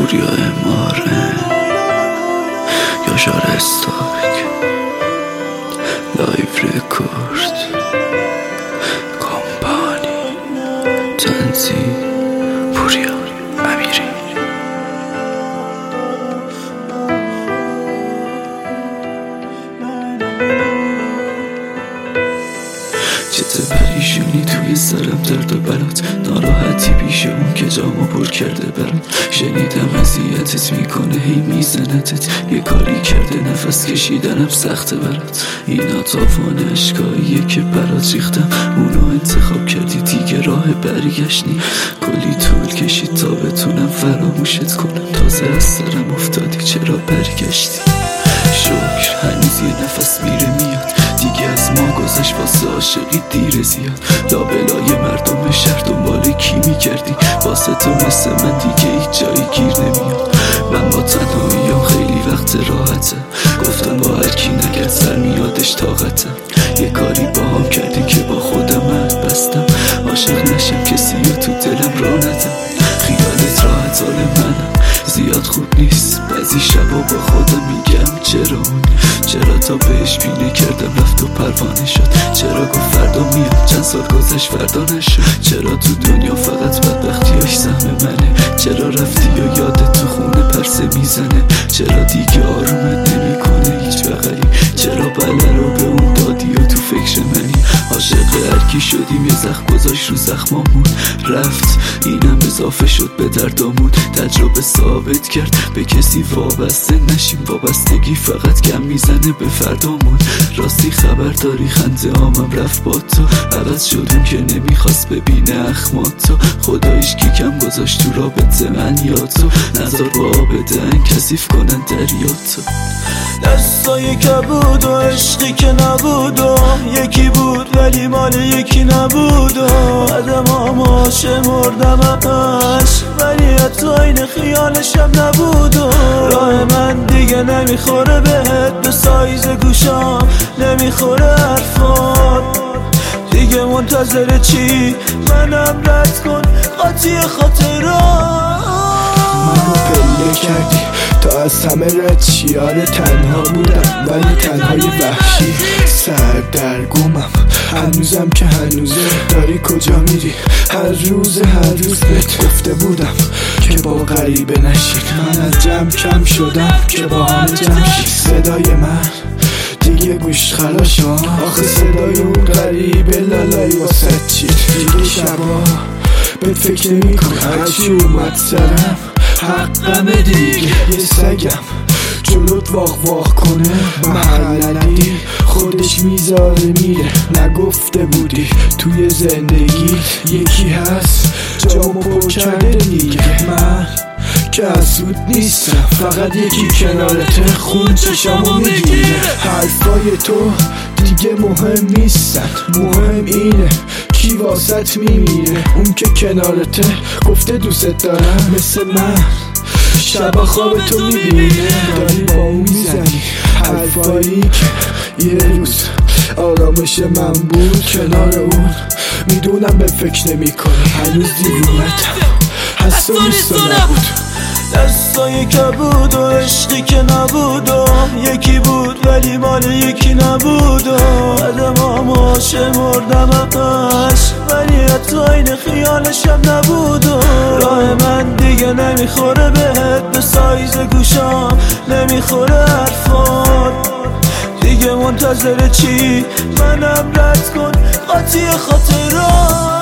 پوریا اماره یاشار استارک لایف رکورد کمپانی تنظیم پوریا امیری. چه پریشونی توی سرم درد و بلات، ناراحتی پیش اون که جامو پر کرده برات. شنیدم اذیتت میکنه هی میزنتت، یه کاری کرده نفس کشیدنم سخته برات. اینا تاوان اشکاییه که برات ریختم، اونو انتخاب کردی دیگه راه برگشت نی. کلی طول کشید تا بتونم فراموشت کنم، تازه از سرم افتادی چرا برگشتی. شکر هنوز یه نفس میره میاد، دیگه از ما گذشت واسه عاشقی دیر زیاد. لابلای مردم شهر دنبال کی میگردی، واسه تو مثل من دیگه هیچ جایی گیر نمیاد. من با تنهاییم خیلی وقت راحته، گفتم با هرکی نگرد سر میادش طاقتم. یه کاری با هم کردی که با خودم عهد بستم، عاشق نشم کسی رو تو دلم را ندم. خیالت راحت حال منم زیاد خوب نیست، بعضی شبا با خودم میگم چرا اون، چرا تا بهش بینه کردم رفت و پروانه شد. چرا گفت فردا میاد چند سال گذشت فردا نشد. چرا تو دنیا فقط بدبختیاش سهم منه، چرا رفتی و یادت تو خونه پرسه میزنه. چرا دیگه آرومت نمیکنه هیچ بغلی، چرا بله رو به اون دادی و تو فکر منی. عاشق هرکی شدیم یه زخم گذاشت رو زخمامون رفت، اینم اضافه شد به دردامون. تجربه ثابت کرد به کسی وابسته نشیم، وابستگی فقط کم میزنه به فردامون. راستی خبرداری خنده آمم رفت با تو، عوض شد اون که نمیخواست ببینه اخماتو. خدایش کی کم گذاشت تو رابطه من یا تو، نظر با آب دهن کثیف کنن دریاتو. دستای کبود و عشقی که نبود و یکی بود ولی مال یکی نبود و قدمامو شمردمش ولی حتی این خیالشم نبود و راه من دیگه نمیخوره بهت، به سایز گوشام نمیخوره حرفات دیگه. منتظر چی؟ منم رد کن قاطی خاطرات. منو پله کردی تا از همه رد چی، آره تنها بودم ولی تنهای وحشی. سردرگمم هنوزم که هنوزه، داری کجا میری؟ هر روز بهت گفته بودم که با غریبه نشید. من از جمع کم شدم که با همه جمع شید. صدای من دیگه گوش خراشا، آخه صدای اون غریبه لالایی واسه چید. دیگه شبا به فکر نمی کن، هرچی اومد سرم حقمه دیگه. یه سگم جلوت واق کنه محلدی خودش میذاره میره. نگفته بودی توی زندگی یکی هست جامو پر کرده دیگه. من که حسود نیستم، فقط یکی کنارته خون چشامو میگیره. حرفای تو دیگه مهم نیستن، مهم اینه کی واسط میمیره. اون که کنارته گفته دوست دارم مثل من، شبا خواب تو میبینه. داری با اون میزنی حرفایی که یه روز آرامش من بود. کنار اون میدونم به فکر نمی کنی، هنوز دیوونتم هست و نیست و نبود. دستای کبود و عشقی که نبود و یکی بود ولی مال یکی نبود و قدمامو شمردمش ولی حتی این خیالشم نبود و راه من دیگه نمیخوره بهت، به سایز گوشام نمیخوره حرفات دیگه. منتظر چی؟ منم رد کن قاطی خاطرات.